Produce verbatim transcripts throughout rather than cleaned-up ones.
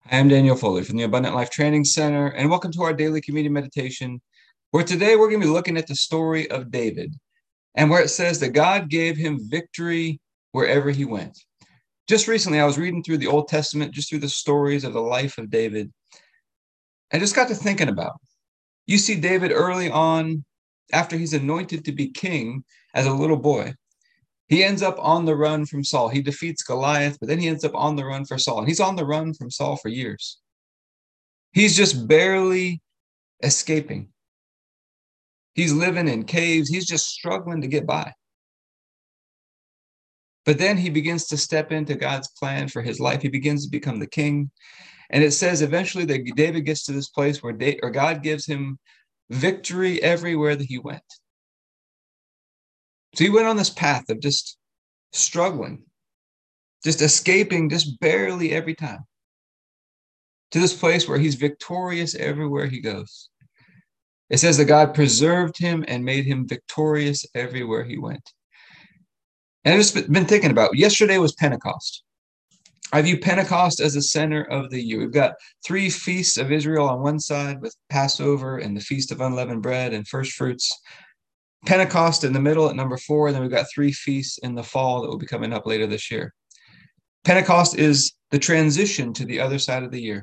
I am Daniel Foley from the Abundant Life Training Center, and welcome to our daily community meditation, where today we're going to be looking at the story of David, and where it says that God gave him victory wherever he went. Just recently, I was reading through the Old Testament, just through the stories of the life of David, and just got to thinking about, you see David early on, after he's anointed to be king as a little boy. He ends up on the run from Saul. He defeats Goliath, but then he ends up on the run for Saul. And he's on the run from Saul for years. He's just barely escaping. He's living in caves. He's just struggling to get by. But then he begins to step into God's plan for his life. He begins to become the king. And it says eventually that David gets to this place where they, or God gives him victory everywhere that he went. So he went on this path of just struggling, just escaping, just barely every time, to this place where he's victorious everywhere he goes. It says that God preserved him and made him victorious everywhere he went. And I've just been thinking about, yesterday was Pentecost. I view Pentecost as the center of the year. We've got three feasts of Israel on one side with Passover and the Feast of Unleavened Bread and First Fruits. Pentecost in the middle at number four, and then we've got three feasts in the fall that will be coming up later this year. Pentecost is the transition to the other side of the year.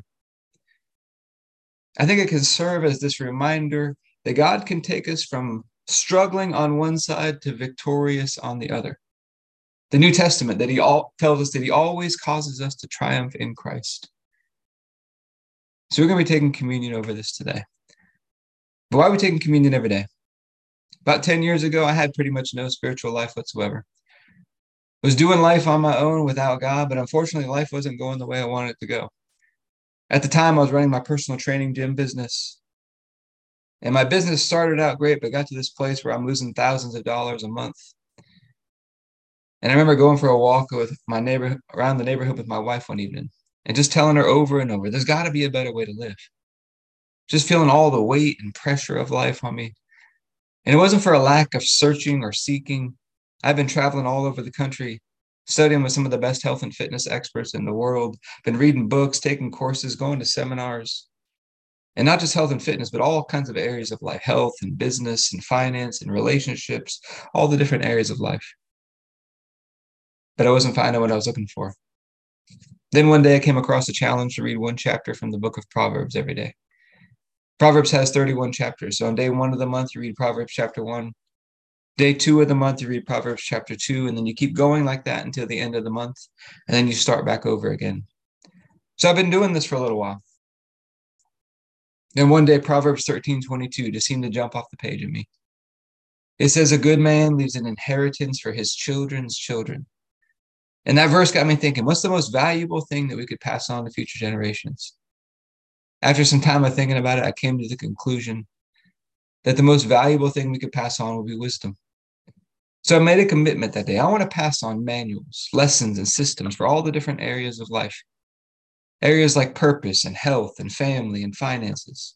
I think it can serve as this reminder that God can take us from struggling on one side to victorious on the other. The New Testament that he all tells us that he always causes us to triumph in Christ. So we're going to be taking communion over this today. But why are we taking communion every day? About ten years ago, I had pretty much no spiritual life whatsoever. I was doing life on my own without God, but unfortunately, life wasn't going the way I wanted it to go. At the time, I was running my personal training gym business. And my business started out great, but got to this place where I'm losing thousands of dollars a month. And I remember going for a walk with my neighbor around the neighborhood with my wife one evening and just telling her over and over, there's got to be a better way to live. Just feeling all the weight and pressure of life on me. And it wasn't for a lack of searching or seeking. I've been traveling all over the country, studying with some of the best health and fitness experts in the world, been reading books, taking courses, going to seminars, and not just health and fitness, but all kinds of areas of life, health and business and finance and relationships, all the different areas of life. But I wasn't finding what I was looking for. Then one day I came across a challenge to read one chapter from the book of Proverbs every day. Proverbs has thirty-one chapters. So on day one of the month, you read Proverbs chapter one. Day two of the month, you read Proverbs chapter two, and then you keep going like that until the end of the month, and then you start back over again. So I've been doing this for a little while. Then one day, Proverbs thirteen twenty-two just seemed to jump off the page at me. It says, a good man leaves an inheritance for his children's children. And that verse got me thinking, what's the most valuable thing that we could pass on to future generations? After some time of thinking about it, I came to the conclusion that the most valuable thing we could pass on would be wisdom. So I made a commitment that day. I want to pass on manuals, lessons, and systems for all the different areas of life. Areas like purpose and health and family and finances.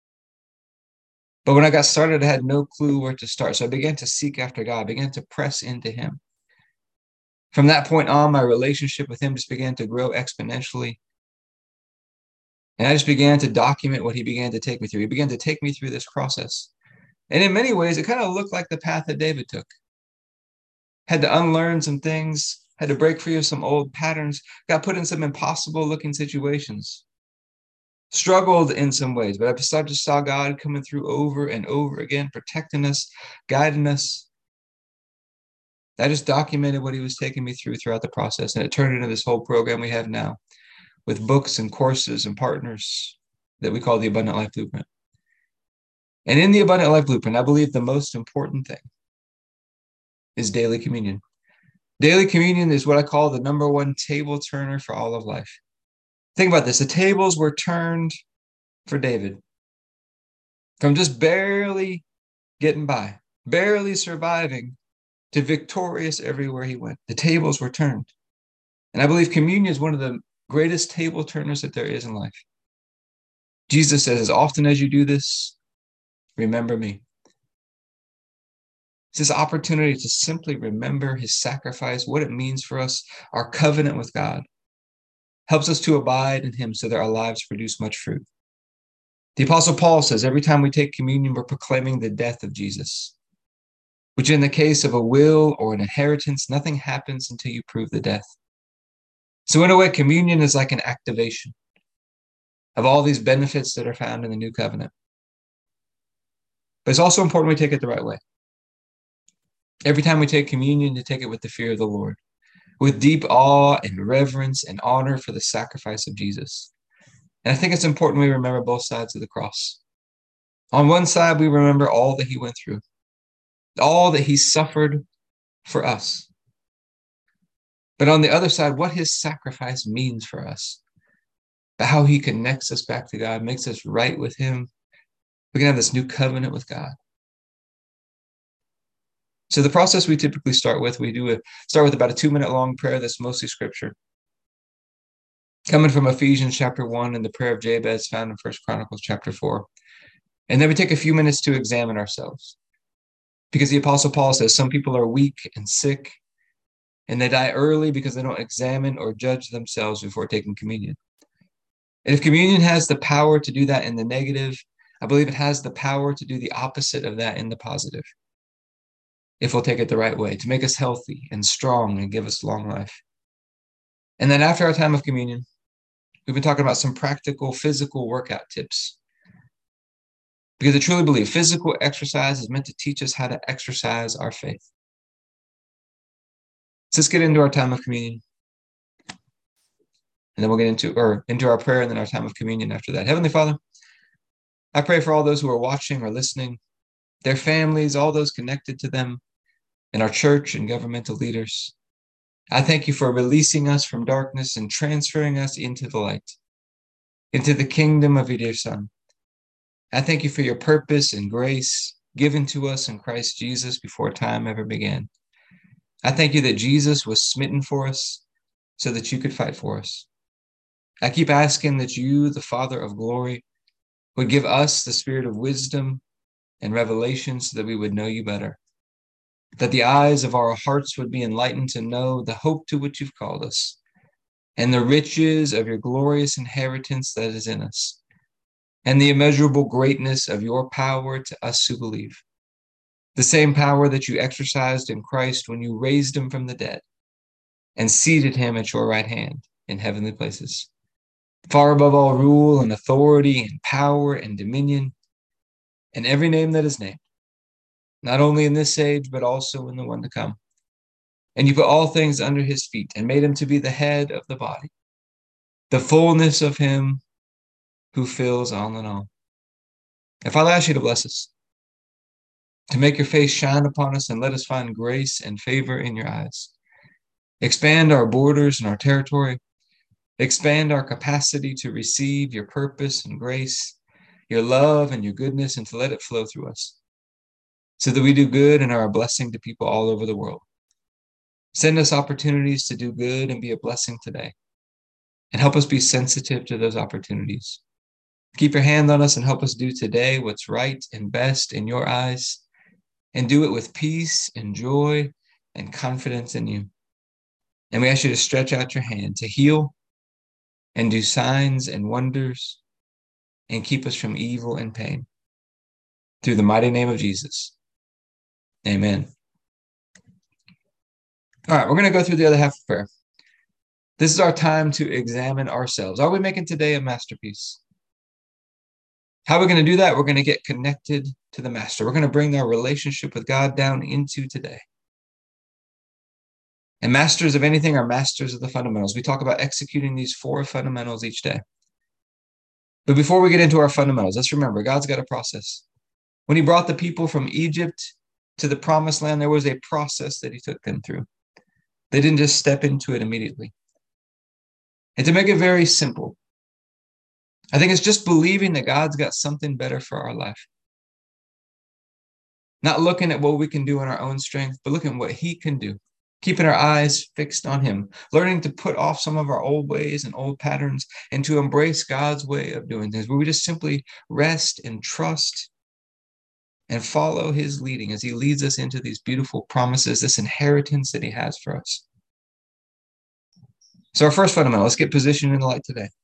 But when I got started, I had no clue where to start. So I began to seek after God, began to press into him. From that point on, my relationship with him just began to grow exponentially. And I just began to document what he began to take me through. He began to take me through this process. And in many ways, it kind of looked like the path that David took. Had to unlearn some things, had to break free of some old patterns, got put in some impossible looking situations, struggled in some ways, but I just saw God coming through over and over again, protecting us, guiding us. I just documented what he was taking me through throughout the process, and it turned into this whole program we have now with books and courses and partners that we call the Abundant Life Blueprint. And in the Abundant Life Blueprint, I believe the most important thing is daily communion. Daily communion is what I call the number one table turner for all of life. Think about this. The tables were turned for David from just barely getting by, barely surviving, to victorious everywhere he went. The tables were turned. And I believe communion is one of the greatest table turners that there is in life. Jesus says, as often as you do this, remember me. It's this opportunity to simply remember his sacrifice, what it means for us, our covenant with God. helps us to abide in him so that our lives produce much fruit. The Apostle Paul says every time we take communion, we're proclaiming the death of Jesus, which in the case of a will or an inheritance, nothing happens until you prove the death. So in a way, communion is like an activation of all these benefits that are found in the new covenant. But it's also important we take it the right way. Every time we take communion, to take it with the fear of the Lord, with deep awe and reverence and honor for the sacrifice of Jesus. And I think it's important we remember both sides of the cross. On one side, we remember all that he went through, all that he suffered for us. But on the other side, what his sacrifice means for us, how he connects us back to God, makes us right with him. We can have this new covenant with God. So the process we typically start with, we do a, start with about a two-minute long prayer that's mostly scripture, coming from Ephesians chapter one and the prayer of Jabez found in First Chronicles chapter four. And then we take a few minutes to examine ourselves, because the Apostle Paul says some people are weak and sick, and they die early because they don't examine or judge themselves before taking communion. And if communion has the power to do that in the negative, I believe it has the power to do the opposite of that in the positive, if we'll take it the right way, to make us healthy and strong and give us long life. And then after our time of communion, we've been talking about some practical physical workout tips, because I truly believe physical exercise is meant to teach us how to exercise our faith. So let's get into our time of communion. And then we'll get into, or into our prayer and then our time of communion after that. Heavenly Father, I pray for all those who are watching or listening, their families, all those connected to them, and our church and governmental leaders. I thank you for releasing us from darkness and transferring us into the light, into the kingdom of your dear Son. I thank you for your purpose and grace given to us in Christ Jesus before time ever began. I thank you that Jesus was smitten for us so that you could fight for us. I keep asking that you, the Father of glory, would give us the spirit of wisdom and revelation so that we would know you better, that the eyes of our hearts would be enlightened to know the hope to which you've called us and the riches of your glorious inheritance that is in us, and the immeasurable greatness of your power to us who believe, the same power that you exercised in Christ when you raised him from the dead and seated him at your right hand in heavenly places, far above all rule and authority and power and dominion and every name that is named, not only in this age, but also in the one to come. And you put all things under his feet and made him to be the head of the body, the fullness of him who fills all in all. And Father, I ask you to bless us, to make your face shine upon us and let us find grace and favor in your eyes. Expand our borders and our territory. Expand our capacity to receive your purpose and grace, your love and your goodness, and to let it flow through us, so that we do good and are a blessing to people all over the world. Send us opportunities to do good and be a blessing today, and help us be sensitive to those opportunities. Keep your hand on us and help us do today what's right and best in your eyes, and do it with peace and joy and confidence in you. And we ask you to stretch out your hand to heal and do signs and wonders and keep us from evil and pain. Through the mighty name of Jesus. Amen. All right, we're going to go through the other half of prayer. This is our time to examine ourselves. Are we making today a masterpiece? How are we going to do that? We're going to get connected to the Master. We're going to bring our relationship with God down into today. And masters of anything are masters of the fundamentals. We talk about executing these four fundamentals each day. But before we get into our fundamentals, let's remember, God's got a process. When he brought the people from Egypt to the promised land, there was a process that he took them through. They didn't just step into it immediately. And to make it very simple, I think it's just believing that God's got something better for our life. Not looking at what we can do in our own strength, but looking at what he can do. Keeping our eyes fixed on him, learning to put off some of our old ways and old patterns and to embrace God's way of doing things, where we just simply rest and trust and follow his leading as he leads us into these beautiful promises, this inheritance that he has for us. So our first fundamental, let's get positioned in the light today.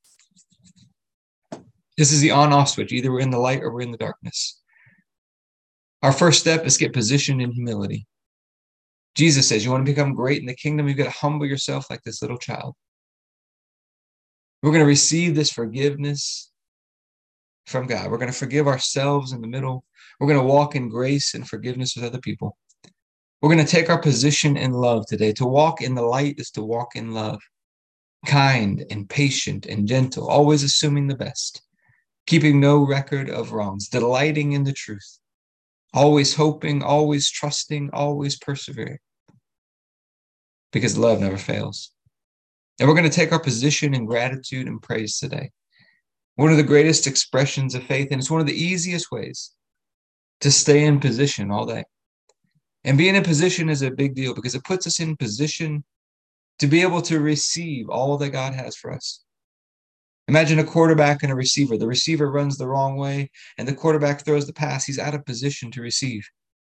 This is the on-off switch. Either we're in the light or we're in the darkness. Our first step is get positioned in humility. Jesus says, you want to become great in the kingdom, you've got to humble yourself like this little child. We're going to receive this forgiveness from God. We're going to forgive ourselves in the middle. We're going to walk in grace and forgiveness with other people. We're going to take our position in love today. To walk in the light is to walk in love. Kind and patient and gentle, always assuming the best, keeping no record of wrongs, delighting in the truth, always hoping, always trusting, always persevering, because love never fails. And we're going to take our position in gratitude and praise today. One of the greatest expressions of faith, and it's one of the easiest ways to stay in position all day. And being in position is a big deal because it puts us in position to be able to receive all that God has for us. Imagine a quarterback and a receiver. The receiver runs the wrong way, and the quarterback throws the pass. He's out of position to receive.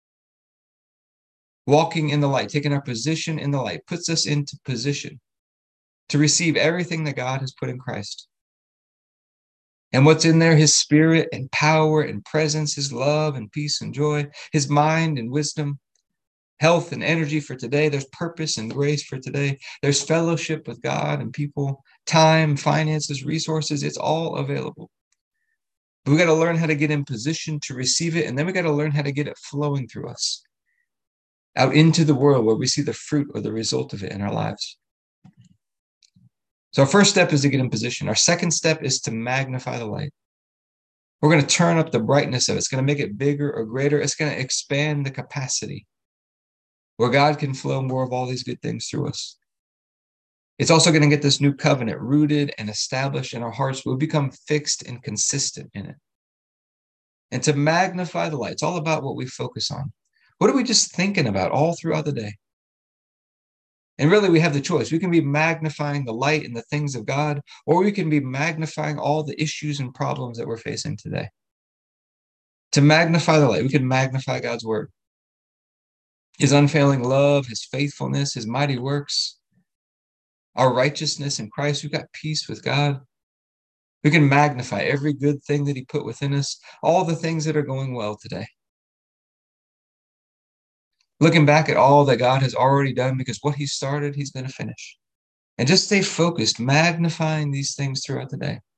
Walking in the light, taking our position in the light, puts us into position to receive everything that God has put in Christ. And what's in there? His spirit and power and presence, his love and peace and joy, his mind and wisdom, health and energy for today. There's purpose and grace for today. There's fellowship with God and people, time, finances, resources. It's all available. But we got to learn how to get in position to receive it. And then we got to learn how to get it flowing through us out into the world where we see the fruit or the result of it in our lives. So our first step is to get in position. Our second step is to magnify the light. We're going to turn up the brightness of it. It's going to make it bigger or greater. It's going to expand the capacity where God can flow more of all these good things through us. It's also going to get this new covenant rooted and established in our hearts. We'll become fixed and consistent in it. And to magnify the light, it's all about what we focus on. What are we just thinking about all throughout the day? And really, we have the choice. We can be magnifying the light and the things of God, or we can be magnifying all the issues and problems that we're facing today. To magnify the light, we can magnify God's word, his unfailing love, his faithfulness, his mighty works, our righteousness in Christ. We've got peace with God. We can magnify every good thing that he put within us, all the things that are going well today. Looking back at all that God has already done, because what he started, he's going to finish. And just stay focused, magnifying these things throughout the day.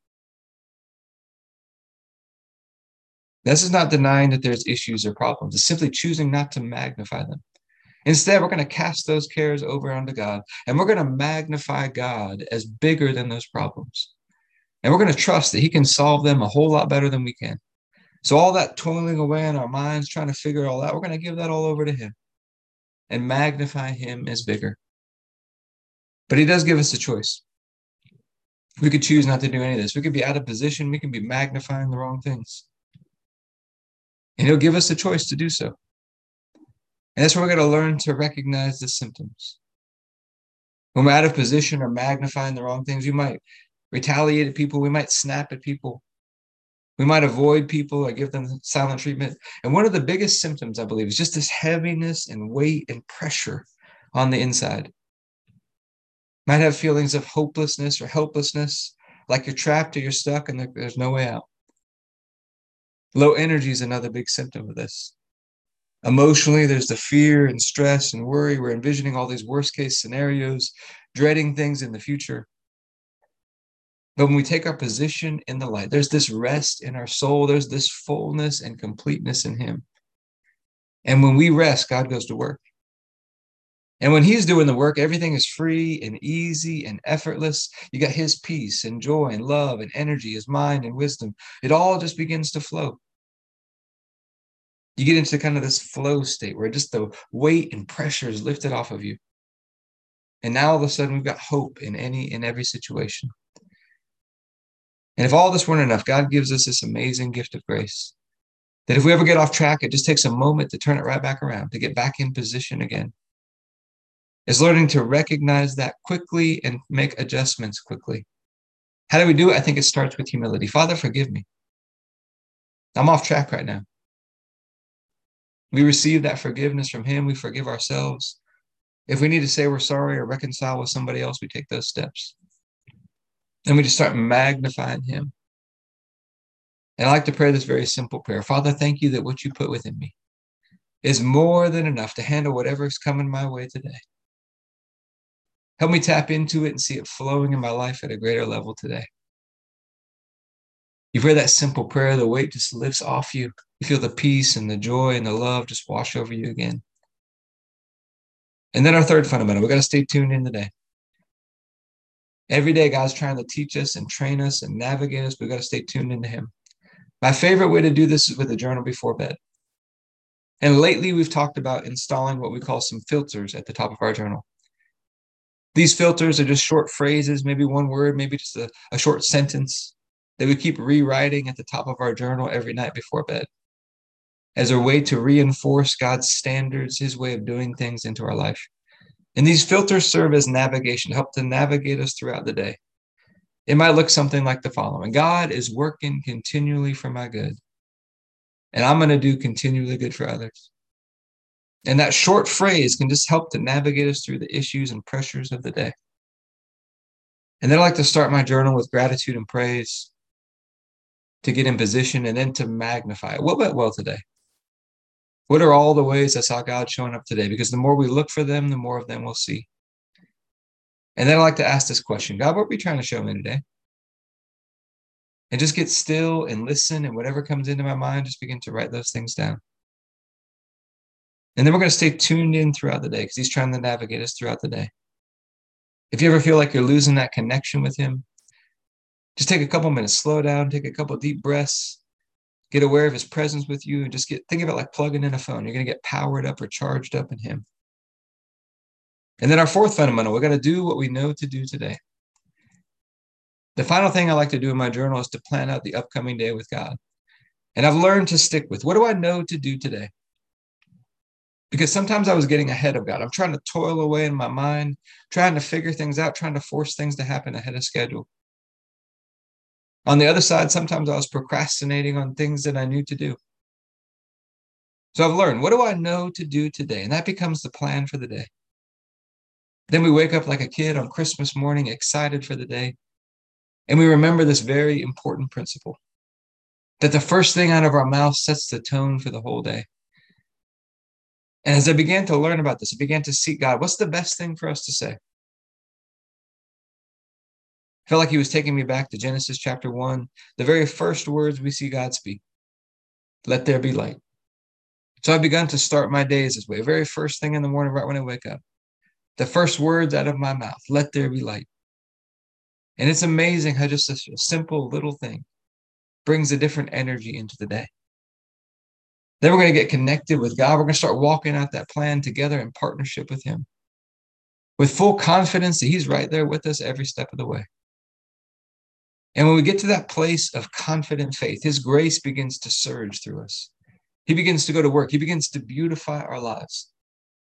This is not denying that there's issues or problems. It's simply choosing not to magnify them. Instead, we're going to cast those cares over onto God, and we're going to magnify God as bigger than those problems. And we're going to trust that he can solve them a whole lot better than we can. So all that toiling away in our minds, trying to figure it all out, we're going to give that all over to him and magnify him as bigger. But he does give us a choice. We could choose not to do any of this. We could be out of position. We can be magnifying the wrong things. And he'll give us a choice to do so. And that's where we're going to learn to recognize the symptoms. When we're out of position or magnifying the wrong things, we might retaliate at people. We might snap at people. We might avoid people or give them silent treatment. And one of the biggest symptoms, I believe, is just this heaviness and weight and pressure on the inside. Might have feelings of hopelessness or helplessness, like you're trapped or you're stuck and there's no way out. Low energy is another big symptom of this. Emotionally, there's the fear and stress and worry. We're envisioning all these worst case scenarios, dreading things in the future. But when we take our position in the light, there's this rest in our soul. There's this fullness and completeness in him. And when we rest, God goes to work. And when he's doing the work, everything is free and easy and effortless. You got his peace and joy and love and energy, his mind and wisdom. It all just begins to flow. You get into kind of this flow state where just the weight and pressure is lifted off of you. And now all of a sudden we've got hope in any in every situation. And if all this weren't enough, God gives us this amazing gift of grace. That if we ever get off track, it just takes a moment to turn it right back around, to get back in position again. It's learning to recognize that quickly and make adjustments quickly. How do we do it? I think it starts with humility. Father, forgive me. I'm off track right now. We receive that forgiveness from him. We forgive ourselves. If we need to say we're sorry or reconcile with somebody else, we take those steps. And we just start magnifying him. And I like to pray this very simple prayer. Father, thank you that what you put within me is more than enough to handle whatever is coming my way today. Help me tap into it and see it flowing in my life at a greater level today. You pray that simple prayer, the weight just lifts off you. You feel the peace and the joy and the love just wash over you again. And then our third fundamental, we've got to stay tuned in today. Every day, God's trying to teach us and train us and navigate us. We've got to stay tuned into him. My favorite way to do this is with a journal before bed. And lately, we've talked about installing what we call some filters at the top of our journal. These filters are just short phrases, maybe one word, maybe just a, a short sentence that we keep rewriting at the top of our journal every night before bed as a way to reinforce God's standards, his way of doing things into our life. And these filters serve as navigation, help to navigate us throughout the day. It might look something like the following. God is working continually for my good, and I'm going to do continually good for others. And that short phrase can just help to navigate us through the issues and pressures of the day. And then I like to start my journal with gratitude and praise to get in position and then to magnify it. What went well today? What are all the ways I saw God showing up today? Because the more we look for them, the more of them we'll see. And then I like to ask this question, God, what are we trying to show me today? And just get still and listen, and whatever comes into my mind, just begin to write those things down. And then we're going to stay tuned in throughout the day because he's trying to navigate us throughout the day. If you ever feel like you're losing that connection with him, just take a couple minutes, slow down, take a couple deep breaths, get aware of his presence with you, and just get think of it like plugging in a phone. You're going to get powered up or charged up in him. And then our fourth fundamental, we're going to do what we know to do today. The final thing I like to do in my journal is to plan out the upcoming day with God. And I've learned to stick with, what do I know to do today? Because sometimes I was getting ahead of God. I'm trying to toil away in my mind, trying to figure things out, trying to force things to happen ahead of schedule. On the other side, sometimes I was procrastinating on things that I knew to do. So I've learned, what do I know to do today? And that becomes the plan for the day. Then we wake up like a kid on Christmas morning, excited for the day. And we remember this very important principle, that the first thing out of our mouth sets the tone for the whole day. And as I began to learn about this, I began to seek God. What's the best thing for us to say? I felt like he was taking me back to Genesis chapter one, the very first words we see God speak. Let there be light. So I've begun to start my days this way. Very first thing in the morning, right when I wake up. The first words out of my mouth, let there be light. And it's amazing how just a simple little thing brings a different energy into the day. Then we're going to get connected with God. We're going to start walking out that plan together in partnership with him, with full confidence that he's right there with us every step of the way. And when we get to that place of confident faith, his grace begins to surge through us. He begins to go to work. He begins to beautify our lives.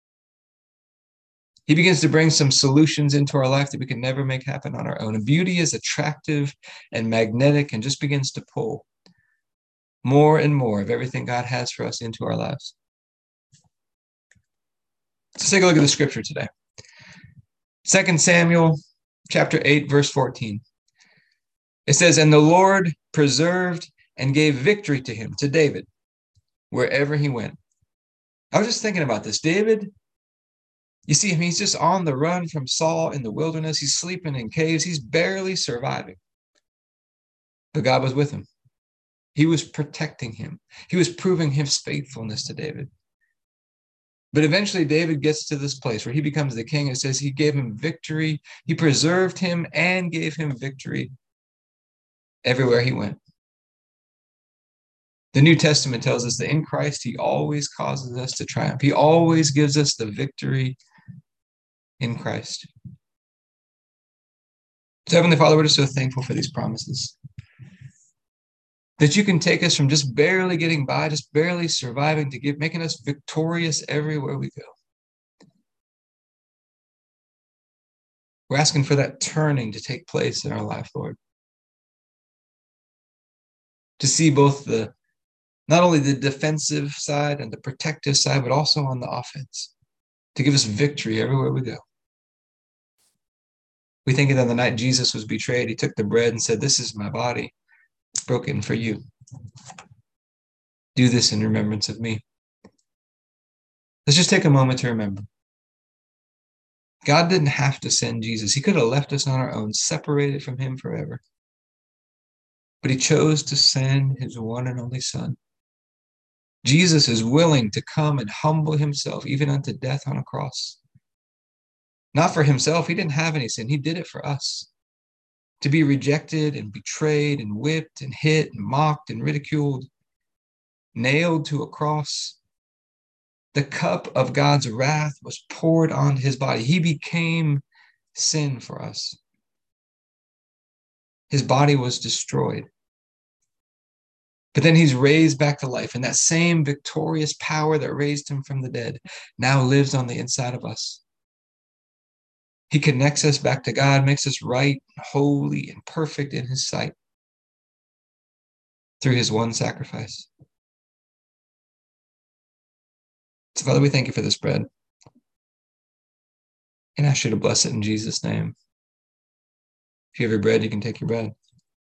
He begins to bring some solutions into our life that we can never make happen on our own. And beauty is attractive and magnetic and just begins to pull more and more of everything God has for us into our lives. Let's take a look at the scripture today. Second Samuel chapter eight, verse fourteen. It says, and the Lord preserved and gave victory to him, to David, wherever he went. I was just thinking about this. David, you see him, he's just on the run from Saul in the wilderness. He's sleeping in caves. He's barely surviving. But God was with him. He was protecting him. He was proving his faithfulness to David. But eventually David gets to this place where he becomes the king. It says he gave him victory. He preserved him and gave him victory everywhere he went. The New Testament tells us that in Christ, he always causes us to triumph. He always gives us the victory in Christ. So Heavenly Father, we're just so thankful for these promises. That you can take us from just barely getting by, just barely surviving, to give, making us victorious everywhere we go. We're asking for that turning to take place in our life, Lord. To see both the, not only the defensive side and the protective side, but also on the offense. to give us victory everywhere we go. We think that on the night Jesus was betrayed, he took the bread and said, "This is my body broken for you. Do this in remembrance of me." Let's just take a moment to remember. God didn't have to send Jesus. He could have left us on our own, separated from him forever. But he chose to send his one and only Son. Jesus is willing to come and humble himself even unto death on a cross. Not for himself. He didn't have any sin. He did it for us. To be rejected and betrayed and whipped and hit and mocked and ridiculed, nailed to a cross. The cup of God's wrath was poured on his body. He became sin for us. His body was destroyed. But then he's raised back to life, and that same victorious power that raised him from the dead now lives on the inside of us. He connects us back to God, makes us right, holy, and perfect in his sight through his one sacrifice. So, Father, we thank you for this bread. And I ask you to bless it in Jesus' name. If you have your bread, you can take your bread.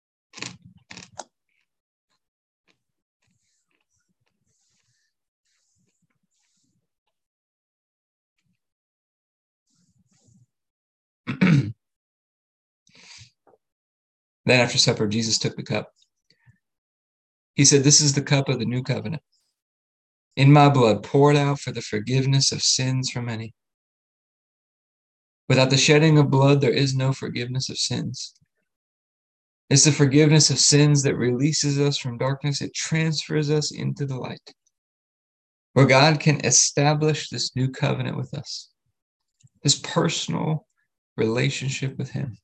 Then after supper, Jesus took the cup. He said, "This is the cup of the new covenant, in my blood, poured out for the forgiveness of sins for many. Without the shedding of blood, there is no forgiveness of sins." It's the forgiveness of sins that releases us from darkness. It transfers us into the light, where God can establish this new covenant with us, this personal relationship with him.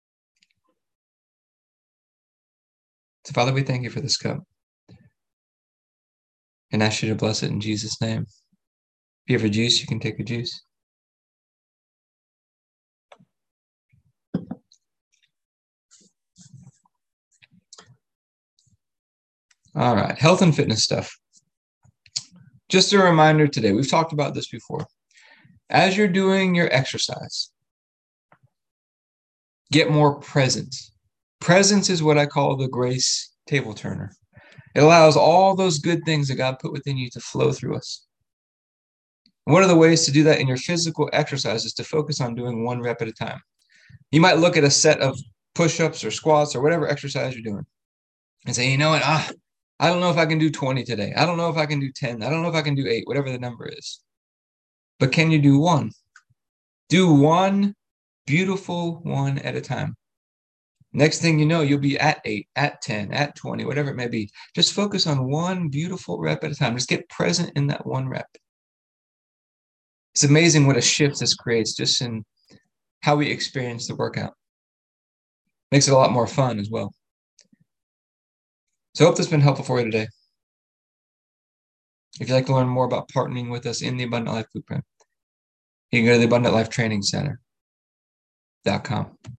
So, Father, we thank you for this cup and ask you to bless it in Jesus' name. If you have a juice, you can take a juice. All right, health and fitness stuff. Just a reminder today, we've talked about this before. As you're doing your exercise, get more presence. Presence is what I call the grace table turner. It allows all those good things that God put within you to flow through us. One of the ways to do that in your physical exercise is to focus on doing one rep at a time. You might look at a set of push-ups or squats or whatever exercise you're doing and say, you know what, ah, I don't know if I can do twenty today. I don't know if I can do ten. I don't know if I can do eight, whatever the number is. But can you do one? Do one beautiful one at a time. Next thing you know, you'll be at eight, at ten, at twenty, whatever it may be. Just focus on one beautiful rep at a time. Just get present in that one rep. It's amazing what a shift this creates just in how we experience the workout. Makes it a lot more fun as well. So I hope this has been helpful for you today. If you'd like to learn more about partnering with us in the Abundant Life Blueprint, you can go to the Abundant Life Training Center dot com.